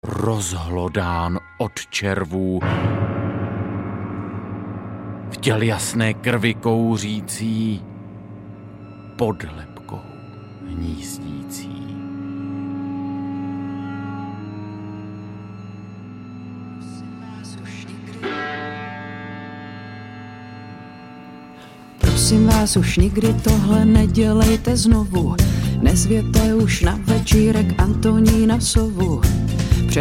rozhlodán od červů, v těl jasné krvi kouřící, pod lebkou hnízdící. Prosím vás, už nikdy tohle nedělejte znovu. Nezvěte už na večírek Antonína sovu.